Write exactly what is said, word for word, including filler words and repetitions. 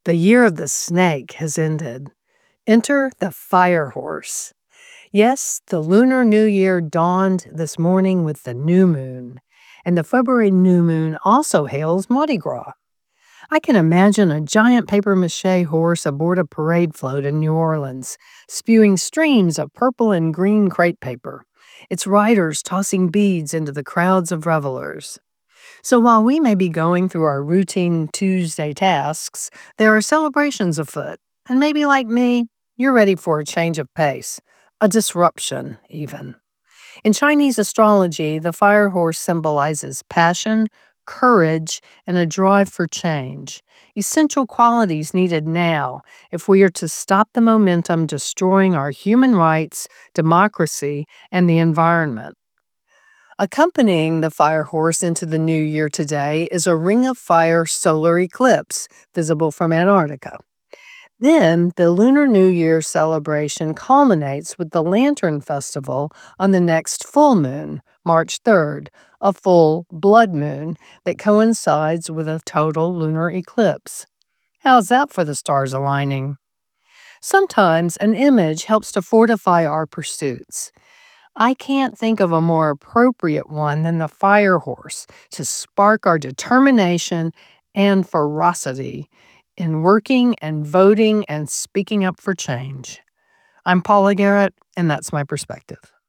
The year of the snake has ended. Enter the fire horse. Yes, the Lunar New Year dawned this morning with the new moon, and the February new moon also hails Mardi Gras. I can imagine a giant paper mache horse aboard a parade float in New Orleans, spewing streams of purple and green crepe paper, its riders tossing beads into the crowds of revelers. So while we may be going through our routine Tuesday tasks, there are celebrations afoot. And maybe like me, you're ready for a change of pace, a disruption, even. In Chinese astrology, the fire horse symbolizes passion, courage, and a drive for change, essential qualities needed now if we are to stop the momentum destroying our human rights, democracy, and the environment. Accompanying the fire horse into the new year today is a ring of fire solar eclipse visible from Antarctica. Then the Lunar New Year celebration culminates with the Lantern Festival on the next full moon, March third, a full blood moon that coincides with a total lunar eclipse. How's that for the stars aligning? Sometimes an image helps to fortify our pursuits. I can't think of a more appropriate one than the fire horse to spark our determination and ferocity in working and voting and speaking up for change. I'm Paula Garrett, and that's my perspective.